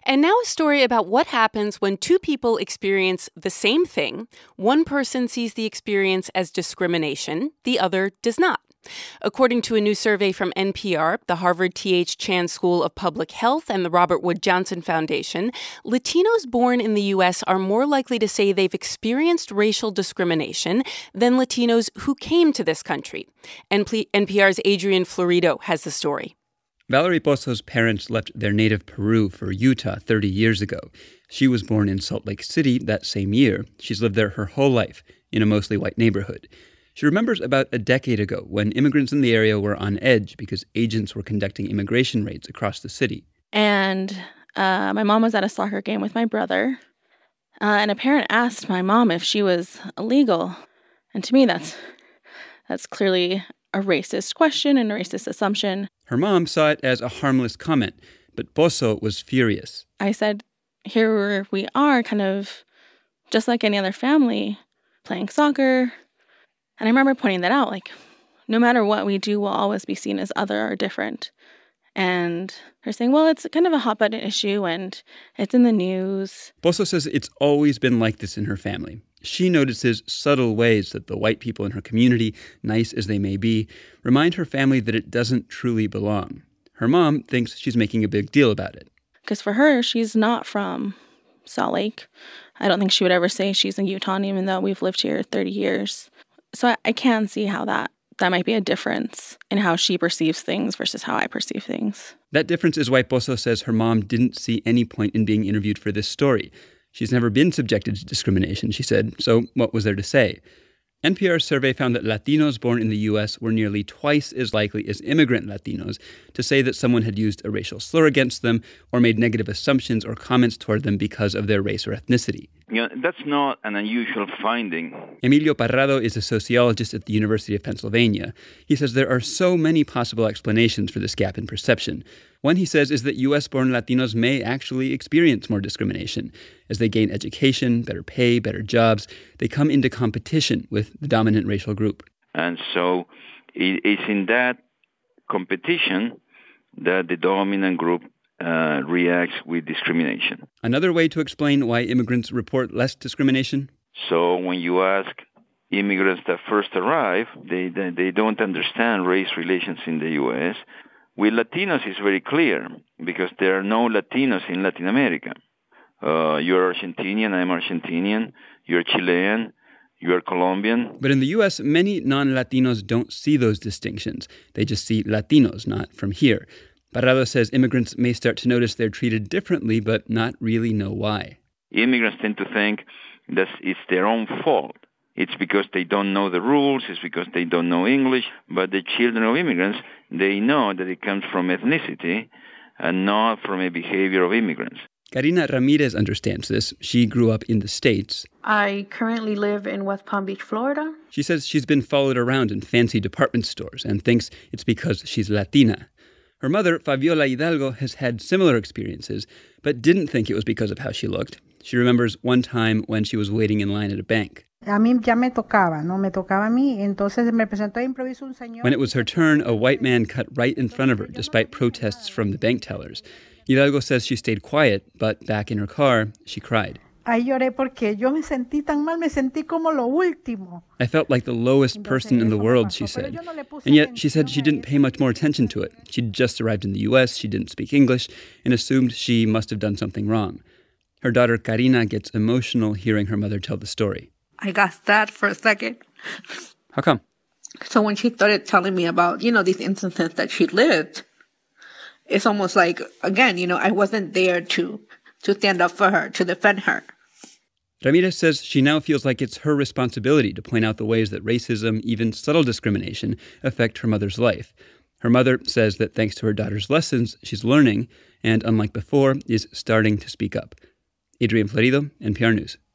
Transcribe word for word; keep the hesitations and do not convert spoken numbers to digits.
And now a story about what happens when two people experience the same thing. One person sees the experience as discrimination, the other does not. According to a new survey from N P R, the Harvard T H Chan School of Public Health, and the Robert Wood Johnson Foundation, Latinos born in the U S are more likely to say they've experienced racial discrimination than Latinos who came to this country. N P R's Adrian Florido has the story. Valerie Pozo's parents left their native Peru for Utah thirty years ago. She was born in Salt Lake City that same year. She's lived there her whole life, in a mostly white neighborhood. She remembers about a decade ago when immigrants in the area were on edge because agents were conducting immigration raids across the city. And uh, my mom was at a soccer game with my brother, uh, and a parent asked my mom if she was illegal. And to me, that's that's clearly a racist question and a racist assumption. Her mom saw it as a harmless comment, but Pozo was furious. I said, here we are, kind of just like any other family, playing soccer. And I remember pointing that out, like, no matter what we do, we'll always be seen as other or different. And her saying, well, it's kind of a hot button issue and it's in the news. Pozo says it's always been like this in her family. She notices subtle ways that the white people in her community, nice as they may be, remind her family that it doesn't truly belong. Her mom thinks she's making a big deal about it. Because for her, she's not from Salt Lake. I don't think she would ever say she's a Utahn, even though we've lived here thirty years. So I, I can see how that, that might be a difference in how she perceives things versus how I perceive things. That difference is why Pozo says her mom didn't see any point in being interviewed for this story. She's never been subjected to discrimination, she said, so what was there to say? N P R's survey found that Latinos born in the U S were nearly twice as likely as immigrant Latinos to say that someone had used a racial slur against them or made negative assumptions or comments toward them because of their race or ethnicity. You know, that's not an unusual finding. Emilio Parrado is a sociologist at the University of Pennsylvania. He says there are so many possible explanations for this gap in perception. One, he says, is that U S-born Latinos may actually experience more discrimination. As they gain education, better pay, better jobs, they come into competition with the dominant racial group. And so it's in that competition that the dominant group uh, reacts with discrimination. Another way to explain why immigrants report less discrimination? So when you ask immigrants that first arrive, they, they, they don't understand race relations in the U S. With Latinos, it's very clear because there are no Latinos in Latin America. Uh, you're Argentinian, I'm Argentinian, you're Chilean, you're Colombian. But in the U S, many non-Latinos don't see those distinctions. They just see Latinos, not from here. Parrado says immigrants may start to notice they're treated differently, but not really know why. Immigrants tend to think that it's their own fault. It's because they don't know the rules, it's because they don't know English, but the children of immigrants, they know that it comes from ethnicity and not from a behavior of immigrants. Karina Ramirez understands this. She grew up in the States. I currently live in West Palm Beach, Florida. She says she's been followed around in fancy department stores and thinks it's because she's Latina. Her mother, Fabiola Hidalgo, has had similar experiences, but didn't think it was because of how she looked. She remembers one time when she was waiting in line at a bank. A mí ya me tocaba, no me tocaba a mí, entonces me presentó improviso un señor. When it was her turn, a white man cut right in front of her, despite protests from the bank tellers. Hidalgo says she stayed quiet, but back in her car, she cried. Ahí lloré porque yo me sentí tan mal, me sentí como lo último. I felt like the lowest person in the world, she said. And yet, she said she didn't pay much more attention to it. She'd just arrived in the U S, she didn't speak English, and assumed she must have done something wrong. Her daughter Karina gets emotional hearing her mother tell the story. I got sad for a second. How come? So when she started telling me about, you know, these instances that she lived, it's almost like, again, you know, I wasn't there to, to stand up for her, to defend her. Ramirez says she now feels like it's her responsibility to point out the ways that racism, even subtle discrimination, affect her mother's life. Her mother says that thanks to her daughter's lessons, she's learning and, unlike before, is starting to speak up. Adrian Florido, N P R News.